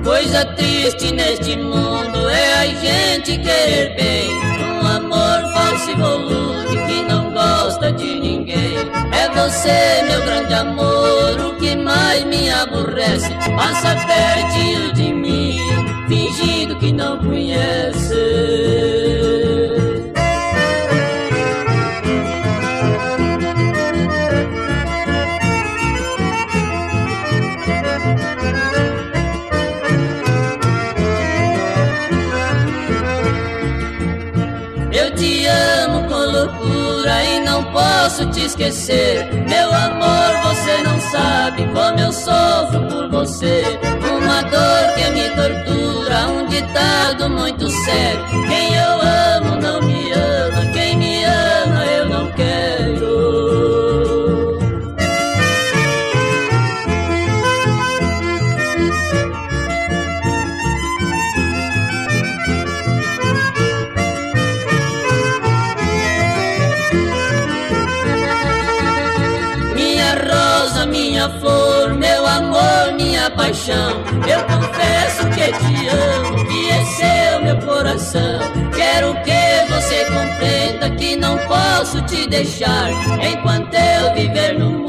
Coisa triste neste mundo é a gente querer bem, um amor falso e volume que não gosta de ninguém. É você, meu grande amor, o que mais me aborrece. Passa pertinho de mim, fingindo que não conhece. Eu te amo com loucura e não posso te esquecer. Meu amor, você não sabe como eu sofro por você. Uma dor que me tortura, um ditado muito sério: quem eu amo não me ama, quem me ama eu não quero. Minha flor, meu amor, minha paixão, eu confesso que te amo, que esse é o meu coração. Quero que você compreenda que não posso te deixar enquanto eu viver no mundo.